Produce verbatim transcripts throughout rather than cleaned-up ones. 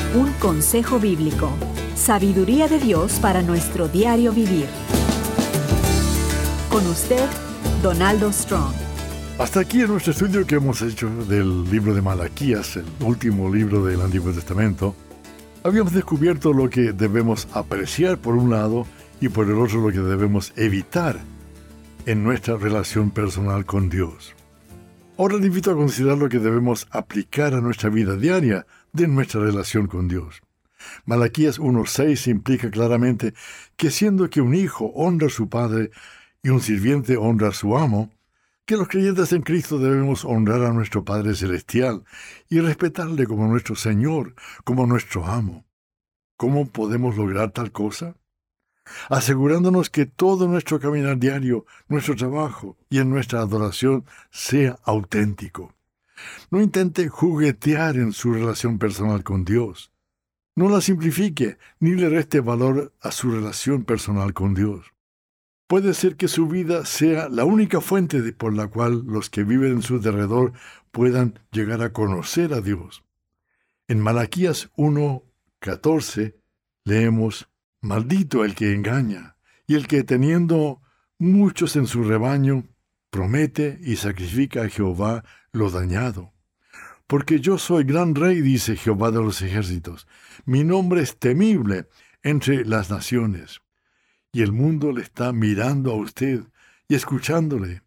Un consejo bíblico. Sabiduría de Dios para nuestro diario vivir. Con usted, Donaldo Strong. Hasta aquí en nuestro estudio que hemos hecho del libro de Malaquías, el último libro del Antiguo Testamento, habíamos descubierto lo que debemos apreciar por un lado y por el otro lo que debemos evitar en nuestra relación personal con Dios. Ahora le invito a considerar lo que debemos aplicar a nuestra vida diaria de nuestra relación con Dios. Malaquías uno seis implica claramente que siendo que un hijo honra a su padre y un sirviente honra a su amo, que los creyentes en Cristo debemos honrar a nuestro Padre Celestial y respetarle como nuestro Señor, como nuestro amo. ¿Cómo podemos lograr tal cosa? Asegurándonos que todo nuestro caminar diario, nuestro trabajo y en nuestra adoración sea auténtico. No intente juguetear en su relación personal con Dios. No la simplifique ni le reste valor a su relación personal con Dios. Puede ser que su vida sea la única fuente de, por la cual los que viven en su derredor puedan llegar a conocer a Dios. En Malaquías uno catorce leemos: «Maldito el que engaña, y el que teniendo muchos en su rebaño, promete y sacrifica a Jehová lo dañado. Porque yo soy gran rey, dice Jehová de los ejércitos. Mi nombre es temible entre las naciones. Y el mundo le está mirando a usted y escuchándole.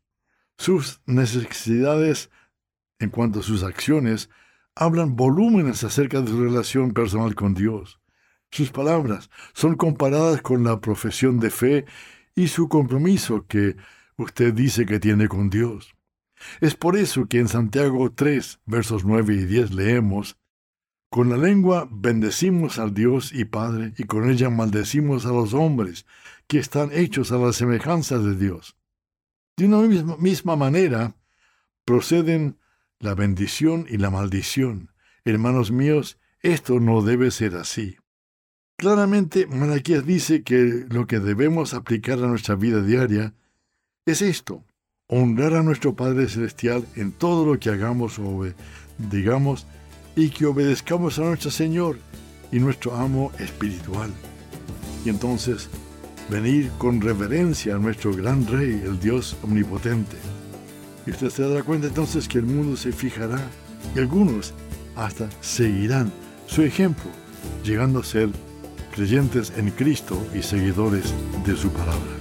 Sus necesidades, en cuanto a sus acciones, hablan volúmenes acerca de su relación personal con Dios. Sus palabras son comparadas con la profesión de fe y su compromiso que usted dice que tiene con Dios. Es por eso que en Santiago tres, versos nueve y diez leemos: «Con la lengua bendecimos al Dios y Padre, y con ella maldecimos a los hombres, que están hechos a la semejanza de Dios». De una misma, misma manera proceden la bendición y la maldición. Hermanos míos, esto no debe ser así. Claramente, Malaquías dice que lo que debemos aplicar a nuestra vida diaria es esto: honrar a nuestro Padre Celestial en todo lo que hagamos o digamos, y que obedezcamos a nuestro Señor y nuestro amo espiritual. Y entonces, venir con reverencia a nuestro gran Rey, el Dios omnipotente. Y usted se dará cuenta entonces que el mundo se fijará, y algunos hasta seguirán su ejemplo, llegando a ser creyentes en Cristo y seguidores de su palabra.